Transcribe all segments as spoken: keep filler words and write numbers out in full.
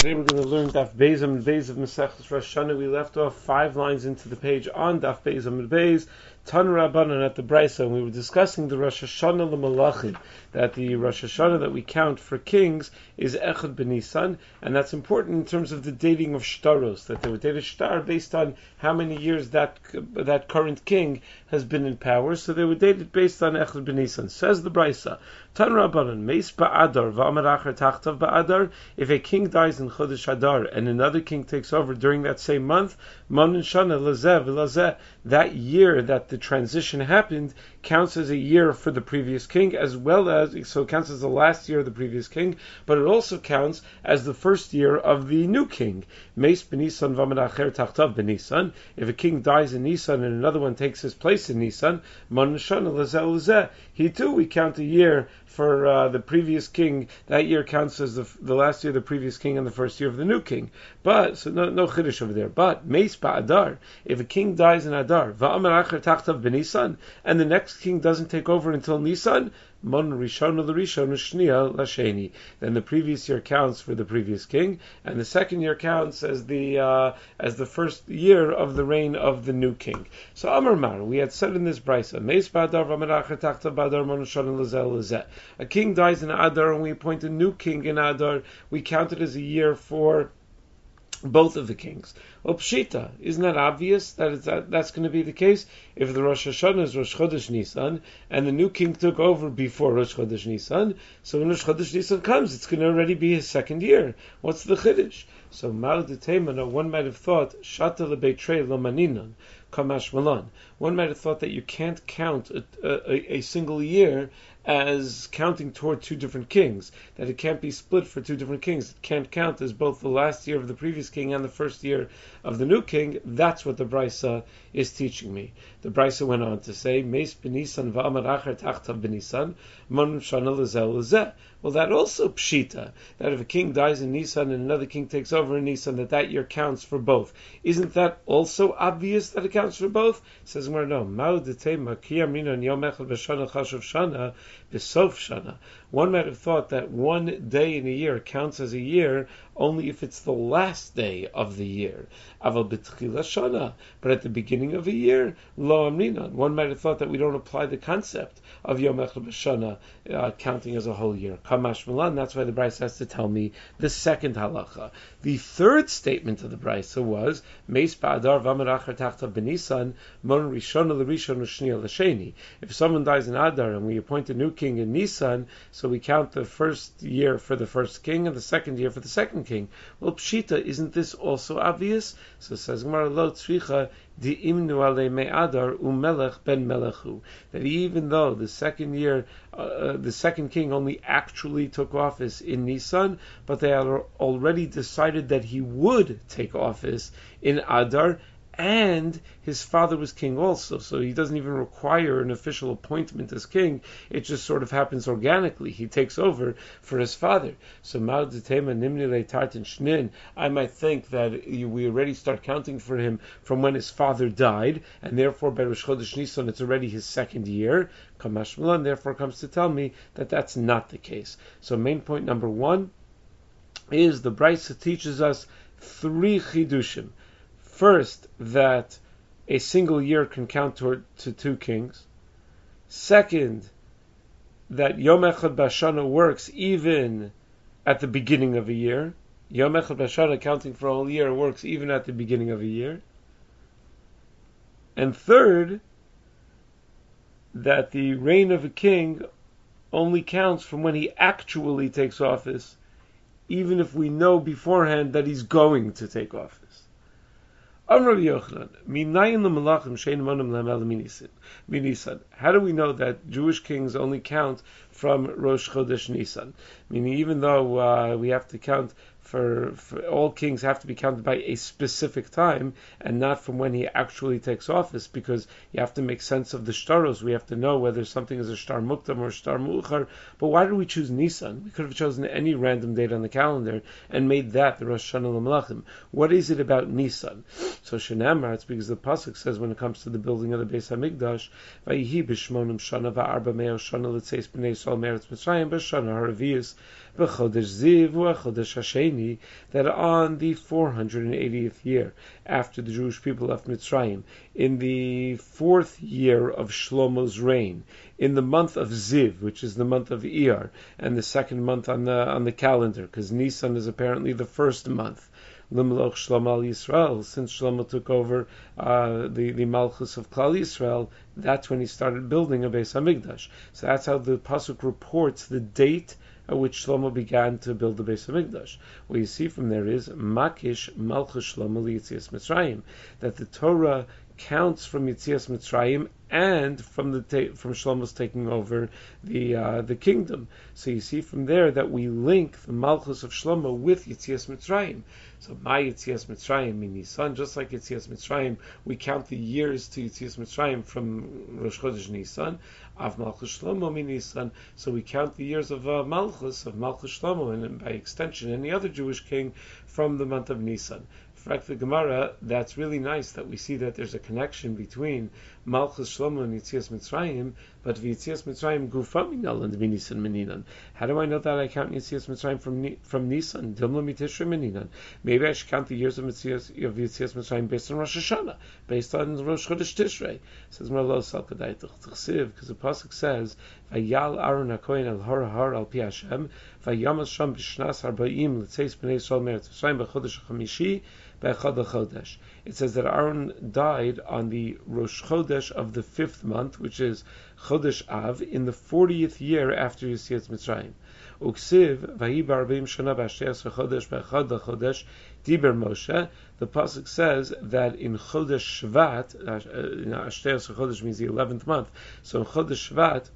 Today we're going to learn Daf Beis Amud Beis of Maseches Rosh Hashanah. We left off five lines into the page on Daf Beis Amud Beis, Tan Rabbanan at the Brisa, and we were discussing the Rosh Hashanah l'Malachim, that the Rosh Hashanah that we count for kings is Echad B'Nisan, and that's important in terms of the dating of shtaros, that they would date a shtar based on how many years that that current king has been in power, so they would date it based on Echad B'Nisan. Says the Brisa, Tan Rabbanan, Meis Ba'adar, V'amar Acher Tachtav Ba'adar, if a king dies in Chodesh Adar and another king takes over during that same month, Manin Shana Lazeh V'Lazeh, that year that the transition happened counts as a year for the previous king, as well as, so it counts as the last year of the previous king, but it also counts as the first year of the new king. Meis B'Nisan V'amar Acher Tachtav B'Nisan, if a king dies in Nisan and another one takes his place in Nisan, Manin Shana Lazeh Lazeh, he too, we count a year for uh, the previous king. That year counts as the, the last year of the previous king and the first year of the new king. But, so no, no chiddush over there. But, Meis Ba'adar, if a king dies in Adar, Va'amar Acher Tachtav B'Nisan, and the next king doesn't take over until Nisan, Mon Rishon l'Rishon Shnia l'Sheni. Then the previous year counts for the previous king, and the second year counts as the uh, as the first year of the reign of the new king. So Amar Mar, we had said in this brisa, Meis Ba'adar V'amar Acher Tachtav Ba'adar Mon Rishon l'Zeh. A king dies in Adar, and we appoint a new king in Adar. We count it as a year for both of the kings. Well, Pshita, isn't that obvious that, it's, that that's going to be the case? If the Rosh Hashanah is Rosh Chodesh Nisan, and the new king took over before Rosh Chodesh Nisan, so when Rosh Chodesh Nisan comes, it's going to already be his second year. What's the Chiddush? So, Mal D'Teimana, one might have thought, Shata L'Beitrei Lo Maninan, Kamash Malan. One might have thought that you can't count a, a, a single year as counting toward two different kings, that it can't be split for two different kings. It can't count as both the last year of the previous king and the first year of the new king. That's what the Brisa is teaching me. The Brisa went on to say, Meis B'Nisan V'amar Acher Tachtav B'Nisan, Mon Shana L'Zeh L'Zeh. Well, that also pshita, that if a king dies in Nisan and another king takes over in Nisan, that that year counts for both. Isn't that also obvious that it counts for both? Says where no. Ma'u d'teima ki amrinan yom echad b'shana chashav shana b'sof shana. One might have thought that one day in a year counts as a year only if it's the last day of the year. Aval b'tchila shana, but at the beginning of a year, lo amrinan. One might have thought that we don't apply the concept of yom echad b'shana uh, counting as a whole year. Kamash Milan, that's why the Brisa has to tell me the second halacha. The third statement of the Brisa was, Meis Ba'adar V'amar Acher Tachtav B'Nisan, Mon Rishon l'Rishon Shnia l'Sheni. If someone dies in Adar and we appoint a new king in Nisan, so we count the first year for the first king and the second year for the second king. Well, Pshita, isn't this also obvious? So it says, Gemara Lo Tzricha Di'imnu alei me'adar u'melech ben melechu. That even though the second year, uh, the second king only actually took office in Nisan, but they had already decided that he would take office in Adar, and his father was king also, so he doesn't even require an official appointment as king. It just sort of happens organically. He takes over for his father. So I might think that we already start counting for him from when his father died, and therefore by Rosh Chodesh Nisan it's already his second year. Kamash Malan therefore comes to tell me that that's not the case. So main point number one is the Brisa teaches us three chidushim. First, that a single year can count toward, to two kings. Second, that Yom Echad B'Shana works even at the beginning of a year. Yom Echad B'Shana, counting for a whole year, works even at the beginning of a year. And third, that the reign of a king only counts from when he actually takes office, even if we know beforehand that he's going to take office. How do we know that Jewish kings only count from Rosh Chodesh Nisan? Meaning, even though uh, we have to count for, for all kings have to be counted by a specific time and not from when he actually takes office, because you have to make sense of the shtaros. We have to know whether something is a shtar muktam or a shtar mu'achar. But why did we choose Nisan? We could have chosen any random date on the calendar and made that the Rosh Hashanah l'Malachim. What is it about Nisan? So Shenamar, it's because the pasuk says when it comes to the building of the Beis Hamikdash, Vayihi b'shmonim shana va'arba meo shana l'tzeis b'nei Yisrael me'eretz Mitzrayim b'shana haravius B'chodesh Ziv u'chodesh Hasheni, that on the four hundred eightieth year after the Jewish people left Mitzrayim, in the fourth year of Shlomo's reign, in the month of Ziv, which is the month of Iyar, and the second month on the on the calendar, because Nisan is apparently the first month. Limloch Shlomo al Yisrael, since Shlomo took over uh, the the Malchus of Klal Yisrael, that's when he started building a Beis Hamikdash. So that's how the pasuk reports the date at which Shlomo began to build the Beis Hamikdash. What you see from there is Makish Malchus Shlomo Yitzias Mitzrayim, that the Torah counts from Yitzias Mitzrayim and from the ta- from Shlomo's taking over the uh, the kingdom. So you see from there that we link the Malchus of Shlomo with Yitzias Mitzrayim. So my Yitzias Mitzrayim in Nisan, just like Yitzias Mitzrayim, we count the years to Yitzias Mitzrayim from Rosh Chodesh Nisan, of Malchus Shlomo min Nisan. So we count the years of uh, Malchus of Malchus Shlomo, and by extension any other Jewish king, from the month of Nisan. For the Gemara, that's really nice that we see that there's a connection between Malchus Shlomo and Yitzias Mitzrayim, but Yitzias Mitzrayim Gufa Minal and Nisan Meninan. How do I know that I count Yitzias Mitzrayim from from Nisan? Dimla Mitishrei Meninan. Maybe I should count the years of Yitzias of Yitzias Mitzrayim based on Rosh Hashanah, based on Rosh Chodesh Tishrei. Says Marlo Salkadai Tchsiv, because the pasuk says Vayal Aaron HaKohen al Har Har al Pi Hashem Vayamas Sham B'Shnas Arbaim L'Tzeis B'nei Yisrael Meretz Mitzrayim B'Chodesh HaChamishi. It says that Aaron died on the Rosh Chodesh of the fifth month, which is Chodesh Av, in the fortieth year after Yitzias Mitzrayim. Uksiv vahi b'arbeim shana b'ashtei chodesh b'echad chodesh diber Moshe. The pasuk says that in Chodesh Shvat, ashtei chodesh means the eleventh month. So in Chodesh Shvat,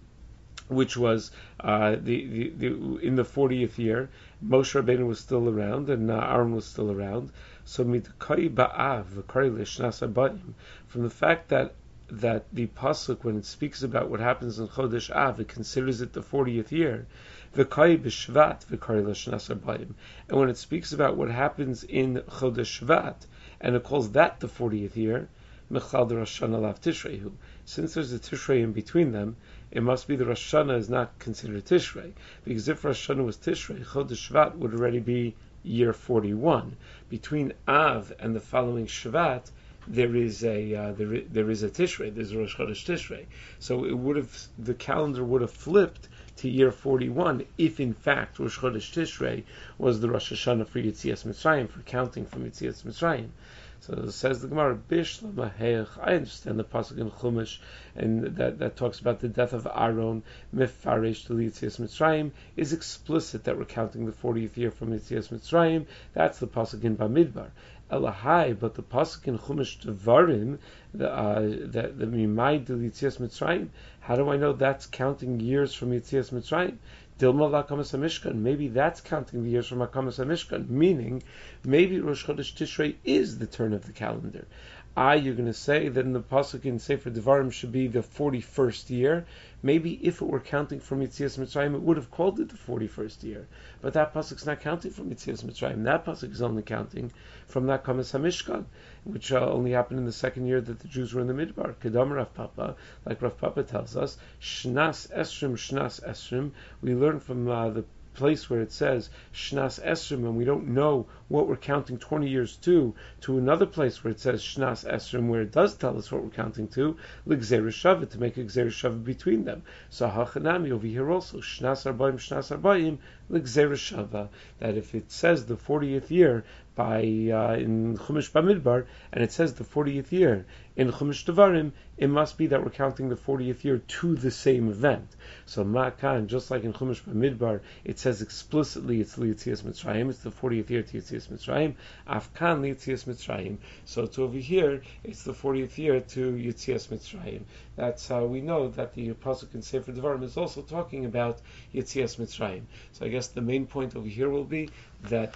which was uh, the, the, the in the fortieth year, Moshe Rabbeinu was still around and uh, Aaron was still around. So mitkai ba'av v'kari l'shnas abayim, from the fact that that the pasuk, when it speaks about what happens in Chodesh Av, it considers it the fortieth year. V'kai b'shvat v'kari l'shnas abayim, and when it speaks about what happens in Chodesh Shvat, and it calls that the fortieth year, mechal Rosh Hashanah lav Tishreihu. Since there's a Tishrei in between them, it must be the Rosh Hashanah is not considered Tishrei, because if Rosh Hashanah was Tishrei, Chodesh Shvat would already be year forty-one. Between Av and the following Shvat, there is a uh, there, there is a Tishrei. There's a Rosh Chodesh Tishrei. So it would have the calendar would have flipped to year forty-one if in fact Rosh Chodesh Tishrei was the Rosh Hashanah for Yitzias Mitzrayim, for counting from Yitzias Mitzrayim. So it says the Gemara, Bishlam Ha'ech. I understand the pasuk in Chumash, and that, that talks about the death of Aaron, Mefarish to Yitzias Mitzrayim, is explicit that we're counting the fortieth year from Yitzias Mitzrayim. That's the pasuk in Bamidbar. Elahai, but the pasuk in Chumash Devarim, the uh, the the Mimai to Yitzias Mitzrayim. How do I know that's counting years from Yitzias Mitzrayim? Dilma Lakamas HaMishkan. Maybe that's counting the years from Hakamas HaMishkan, meaning maybe Rosh Chodesh Tishrei is the turn of the calendar. Ah, you're going to say that in the pasuk in Sefer Devarim should be the forty-first year. Maybe if it were counting from Yitzias Mitzrayim, it would have called it the forty-first year. But that pasuk's not counting from Yitzias Mitzrayim. That pasuk is only counting from that Hakamas HaMishkan, which uh, only happened in the second year that the Jews were in the Midbar. Kedam Rav Papa, like Rav Papa tells us, Shnas Esrim, Shnas Esrim. We learn from uh, the place where it says Shnas Esrim, and we don't know what we're counting twenty years to, to another place where it says Shnas Esrim, where it does tell us what we're counting to, L'Gzeir Shavah, to make a Gzeir Shavah between them. So Hachanami over here also, Shnas Arbaim, Shnas Arbaim, L'Gzeir Shavah, that if it says the fortieth year by uh, in Chumash Bamidbar, and it says the fortieth year in Chumash Devarim, it must be that we're counting the fortieth year to the same event. So Ma'akan, just like in Chumash Bamidbar, it says explicitly it's Yitzias Mitzrayim, it's the fortieth year to Yitzias Mitzrayim, Afkan Yitzias Mitzrayim. So it's over here, it's the fortieth year to Yitzias Mitzrayim. That's how we know that the pasuk in Sefer Devarim is also talking about Yitzias Mitzrayim. So I guess the main point over here will be that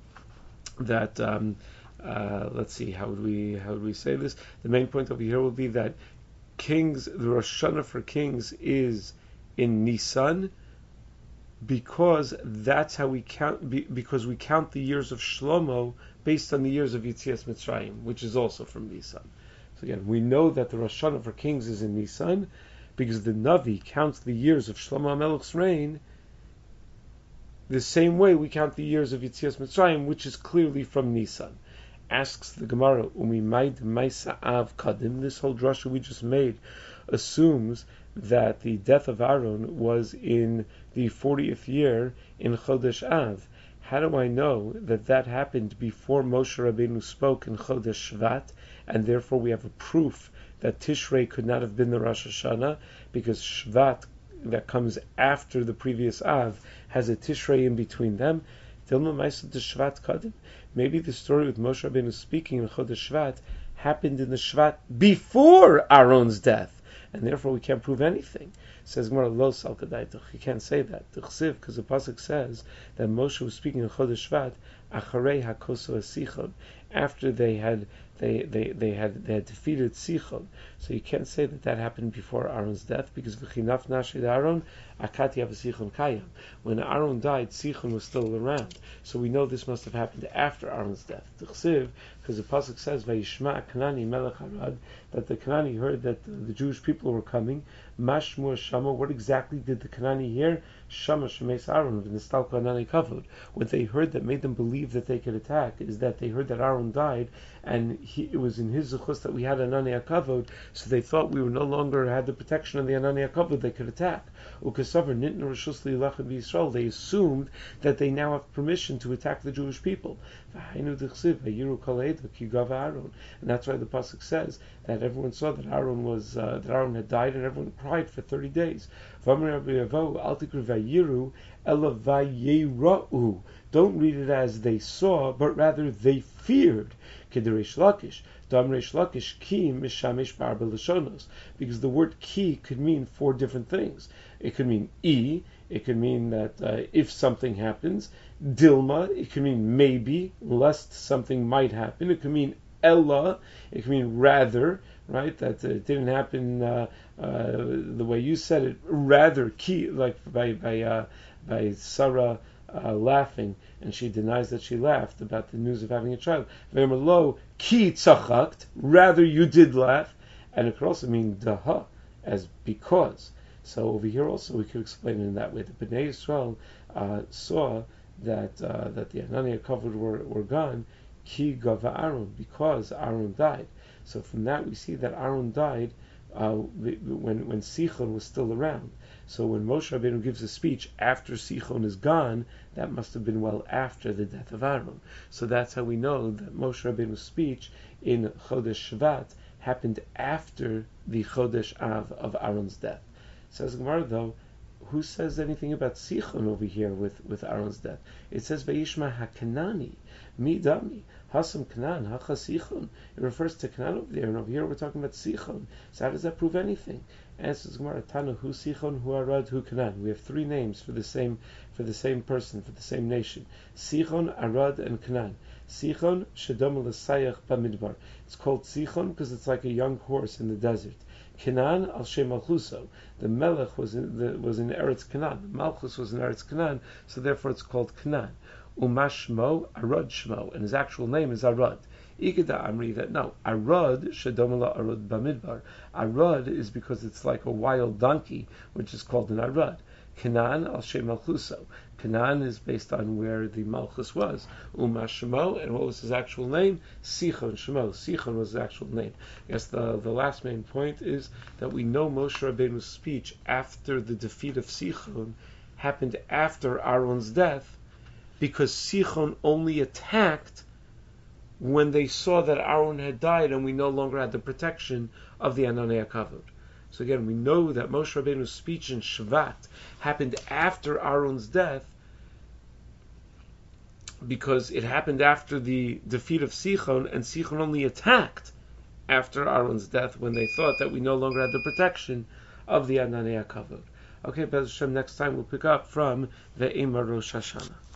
that um, uh, let's see, how would we how would we say this? The main point over here will be that Kings, the Rosh Hashanah for Kings is in Nisan, because that's how we count. Be, because we count the years of Shlomo based on the years of Yitzias Mitzrayim, which is also from Nisan. So again, we know that the Rosh Hashanah for Kings is in Nisan because the Navi counts the years of Shlomo HaMelech's reign the same way we count the years of Yetzias Mitzrayim, which is clearly from Nisan. Asks the Gemara, Umi Maid Maisa Av Kadim, this whole drasha we just made assumes that the death of Aaron was in the fortieth year in Chodesh Av. How do I know that that happened before Moshe Rabbeinu spoke in Chodesh Shvat, and therefore we have a proof that Tishrei could not have been the Rosh Hashanah, because Shvat, that comes after the previous Av, has a Tishrei in between them? Maybe the story with Moshe Rabbeinu speaking in Chodesh Shvat happened in the Shvat before Aaron's death, and therefore we can't prove anything. Says Gemara, Lo Salkadaitach. You can't say that. Because the pasuk says that Moshe was speaking in Chodesh Shvat, Acharei Hakoso Sichon, after they had they, they, they had they had defeated Sichon. So you can't say that that happened before Aaron's death, because V'chinaf Nashid Aaron Akati Sichon Kayam. When Aaron died, Sichon was still around. So we know this must have happened after Aaron's death. Because the pasuk says Vayishma Kanani Melech Arad, that the Kanani heard that the, the Jewish people were coming. Mashmur Shama. What exactly did the Kanani hear? Shama Shemes Aaron of Nistalko Anani Kavod. What they heard that made them believe that they could attack is that they heard that Aaron died, and he, it was in his zuchus that we had Anani Kavod, so they thought we were no longer had the protection of the Anani Kavod, they could attack. Ukasavar Nitna Rishus Li'ilachem B'Yisrael. They assumed that they now have permission to attack the Jewish people. And that's why the pasuk says that everyone saw that Aaron was uh, that Aaron had died, and everyone cried for thirty days. Don't read it as they saw, but rather they feared. Because the word ki could mean four different things. It could mean e, it could mean that uh, if something happens. Dilma, it could mean maybe, lest something might happen. It could mean ella, it could mean rather, right? That uh, it didn't happen uh, uh, the way you said it. Rather, ki, like by by uh, by Sarah uh, laughing, and she denies that she laughed about the news of having a child. Lo ki tzachakt, rather you did laugh, and it could also mean daha, as because. So over here also we could explain it in that way. The Bnei Yisrael uh, saw that uh, that the Ananiah covered were, were gone, ki gava Aaron, because Aaron died. So from that we see that Aaron died uh, when when Sichon was still around. So when Moshe Rabbeinu gives a speech after Sichon is gone, that must have been well after the death of Aaron. So that's how we know that Moshe Rabbeinu's speech in Chodesh Shvat happened after the Chodesh Av of Aaron's death. Says Gemara though, who says anything about Sichon over here with, with Aaron's death? It says Vayishma HaKanani, Mi Dami, Hasam Kanan, Hacha Sichon. It refers to Kanan over there, and over here we're talking about Sichon. So how does that prove anything? Answers Gemara, Tana, Hu Sichon, Hu Arad, Hu Kanan. We have three names for the same for the same person, for the same nation. Sichon, Arad, and Kanan. Sichon, Shedom L'Sayach Bamidbar. It's called Sichon because it's like a young horse in the desert. Canaan al Shem Malchuso. The Melech was in the, was in Eretz Canaan. The Malchus was in Eretz Canaan, so therefore it's called Canaan. Umashmo Arad Shmo, and his actual name is Arad. Ikeda Amri, that no, Arad Shedomala Arad Bamidbar. Arad is because it's like a wild donkey, which is called an Arad. Canaan al Shem Malchuso. Canaan is based on where the Malchus was. Uma Shemo, and what was his actual name? Sichon Shemo. Sichon was his actual name. I guess the, the last main point is that we know Moshe Rabbeinu's speech after the defeat of Sichon happened after Aaron's death, because Sichon only attacked when they saw that Aaron had died and we no longer had the protection of the Ananei Kavod. So again, we know that Moshe Rabbeinu's speech in Shvat happened after Aaron's death, because it happened after the defeat of Sichon, and Sichon only attacked after Aaron's death when they thought that we no longer had the protection of the Ananei Kavod. Okay, Bez Hashem, next time we'll pick up from the Ve'emar Rosh Hashanah.